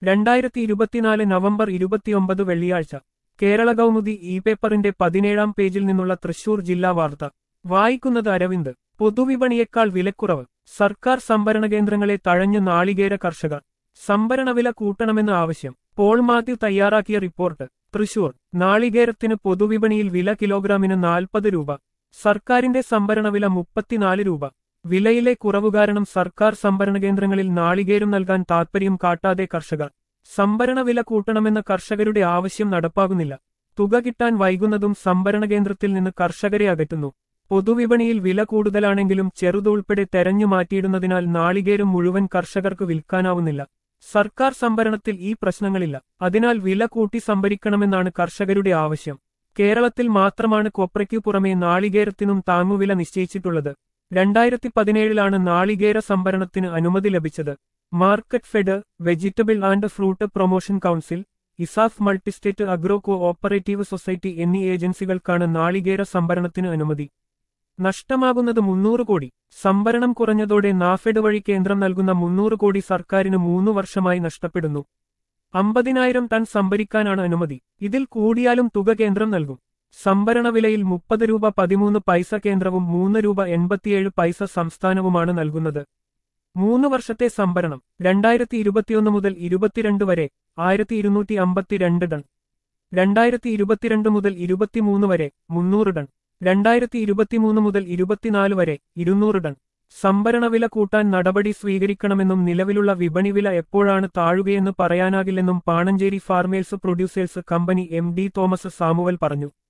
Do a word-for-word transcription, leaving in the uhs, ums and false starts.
രണ്ടായിരത്തി ഇരുപത്തിനാല് നവംബർ ഇരുപത്തിയൊമ്പത് വെള്ളിയാഴ്ച കേരള കൗമുദി ഇ പേപ്പറിന്റെ പതിനേഴാം പേജിൽ നിന്നുള്ള തൃശൂർ ജില്ലാ വാർത്ത വായിക്കുന്നത് അരവിന്ദ്. പൊതുവിപണിയേക്കാൾ വിലക്കുറവ്, സർക്കാർ സംഭരണ കേന്ദ്രങ്ങളെ തഴഞ്ഞ് നാളികേര കർഷകർ. സംഭരണവില കൂട്ടണമെന്ന് ആവശ്യം. പോൾ മാത്യു തയ്യാറാക്കിയ റിപ്പോർട്ട്. തൃശൂർ. നാളികേരത്തിന് പൊതുവിപണിയിൽ വില കിലോഗ്രാമിന് നാൽപ്പത് രൂപ. സർക്കാരിന്റെ സംഭരണവില മുപ്പത്തിനാല് രൂപ. വിലയിലെ കുറവു കാരണം സർക്കാർ സംഭരണ കേന്ദ്രങ്ങളിൽ നാളികേരം നൽകാൻ താൽപര്യം കാട്ടാതെ കർഷകർ. സംഭരണ വില കൂട്ടണമെന്ന കർഷകരുടെ ആവശ്യം നടപ്പാകുന്നില്ല. തുക കിട്ടാൻ വൈകുന്നതും സംഭരണ കേന്ദ്രത്തിൽ നിന്ന് കർഷകരെ അകറ്റുന്നു. പൊതുവിപണിയിൽ വില കൂടുതലാണെങ്കിലും ചെറുതുൾപ്പെടെ തെരഞ്ഞു മാറ്റിയിടുന്നതിനാൽ നാളികേരം മുഴുവൻ കർഷകർക്ക് വിൽക്കാനാവുന്നില്ല. സർക്കാർ സംഭരണത്തിൽ ഈ പ്രശ്നങ്ങളില്ല. അതിനാൽ വില കൂട്ടി സംഭരിക്കണമെന്നാണ് കർഷകരുടെ ആവശ്യം. കേരളത്തിൽ മാത്രമാണ് കൊപ്രയ്ക്കു പുറമെ നാളികേരത്തിനും താങ്ങുവില നിശ്ചയിച്ചിട്ടുള്ളത്. രണ്ടായിരത്തി പതിനേഴിലാണ് നാളികേര സംഭരണത്തിന് അനുമതി ലഭിച്ചത്. Market fed, vegetable and fruit promotion council, ESAF multistate agro co operative society എന്നീ ഏജൻസികൾക്കാണ് നാളികേര സംഭരണത്തിന് അനുമതി. നഷ്ടമാകുന്നത് മുന്നൂറ് കോടി. സംഭരണം കുറഞ്ഞതോടെ നാഫെഡ് വഴി കേന്ദ്രം നൽകുന്ന മുന്നൂറ് കോടി സർക്കാരിന് മൂന്നു വർഷമായി നഷ്ടപ്പെടുന്നു. അമ്പതിനായിരം ടൺ സംഭരിക്കാനാണ് അനുമതി. ഇതിൽ കൂടിയാലും തുക കേന്ദ്രം നൽകും. സംഭരണ വിലയിൽ മുപ്പത് രൂപ പതിമൂന്ന് പൈസ കേന്ദ്രവും മൂന്ന് രൂപ എൺപത്തിയേഴ് പൈസ സംസ്ഥാനവുമാണ് നൽകുന്നത്. മൂന്ന് വർഷത്തെ സംഭരണം. രണ്ടായിരത്തി ഇരുപത്തിയൊന്ന് മുതൽ ഇരുപത്തിരണ്ട് വരെ ആയിരത്തി ഇരുന്നൂറ്റി അമ്പത്തിരണ്ട് ടൺ. രണ്ടായിരത്തി ഇരുപത്തിരണ്ട് മുതൽ ഇരുപത്തിമൂന്ന് വരെ മുന്നൂറ് ടൺ. രണ്ടായിരത്തി ഇരുപത്തിമൂന്ന് മുതൽ ഇരുപത്തിനാല് വരെ ഇരുന്നൂറ് ടൺ. സംഭരണവില കൂട്ടാൻ നടപടി സ്വീകരിക്കണമെന്നും നിലവിലുള്ള വിപണി വില എപ്പോഴാണ് താഴുകയെന്ന് പറയാനാകില്ലെന്നും Pananchery farmers producers company M D Thomas Samuel പറഞ്ഞു.